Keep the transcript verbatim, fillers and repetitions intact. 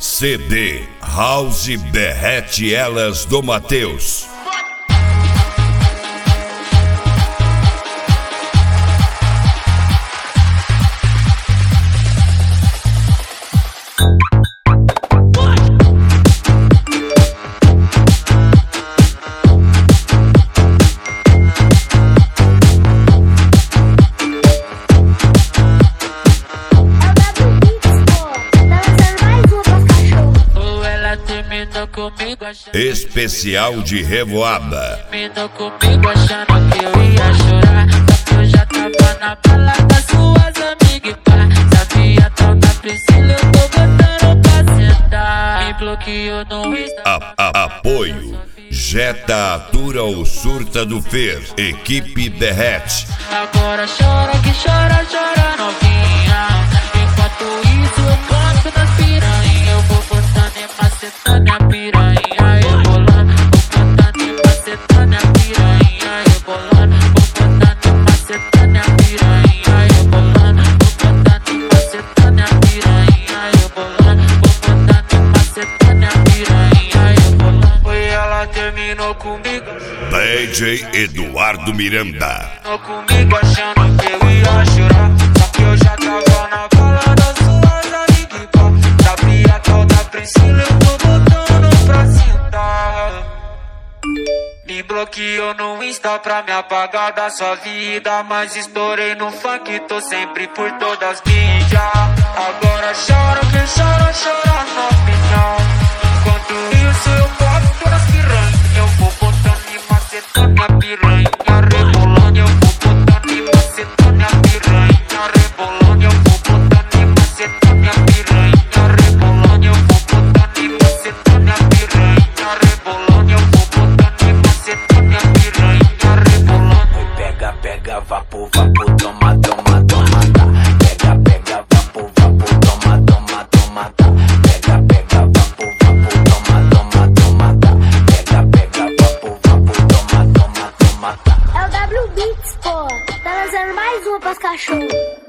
C D House Derrete Elas do Matheus. Especial de Revoada. Terminou comigo achando que eu ia chorar, só que eu já tava na balada, suas amigas e pá. Sabia tal da Priscila, eu tô botando pra sentar. Me bloqueou no Insta. A, a, apoio Jetta Atura ou Surta do Fer. Equipe Derrete. Agora chora que chora, chora novinha. Enquanto isso eu boto nas piranha, eu vou botando e macetando a piranha. Terminou comigo, D J Eduardo Miranda. terminou comigo achando que eu ia chorar, só que eu já tava na balada, suas amigas e pá. Sabia tal da Priscila, eu tô botando pra sentar. Me bloqueou no Insta pra me apagar da sua vida, mas estourei no funk, tô sempre por todas as mídias. Agora chora, quem chora, chora na opinião. Enquanto isso eu boto nas piranha, eu vou botando e macetando a piranha, rebolando, eu vou botando e macetando a piranha, rebolando, eu vou botando e macetando a piranha, rebolando, eu vou botando e macetando a piranha, rebolando, eu vou botando e macetando a piranha, rebolando. Pega, pega, vapo, vapo, toma, toma, toma, tá. Pega, pega, vapo, vapo, toma, toma, toma, tá. Pega, pega, vapo, vapo, toma, toma, toma, tá. Pega, pega, vapo, vapo, toma, toma, toma, tá. É o W Beats, pô. Tá lançando mais uma pras cachorros.